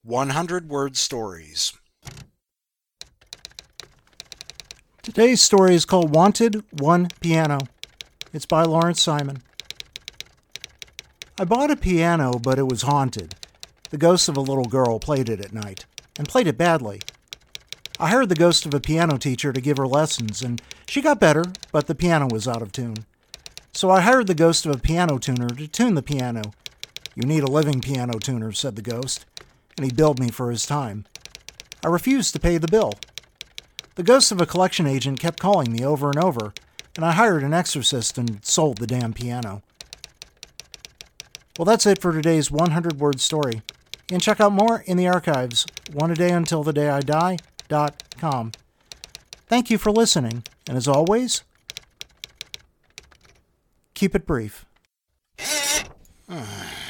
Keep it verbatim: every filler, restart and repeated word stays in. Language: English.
one hundred Word Stories. Today's story is called Wanted, One Piano. It's by Lawrence Simon. I bought a piano, but it was haunted. The ghost of a little girl played it at night, and played it badly. I hired the ghost of a piano teacher to give her lessons, and she got better, but the piano was out of tune. So I hired the ghost of a piano tuner to tune the piano. "You need a living piano tuner," said the ghost, and he billed me for his time. I refused to pay the bill. The ghost of a collection agent kept calling me over and over, and I hired an exorcist and sold the damn piano. Well, that's it for today's one hundred Word Story. You can check out more in the archives, one a day until the day I die dot com. Thank you for listening, and as always, keep it brief.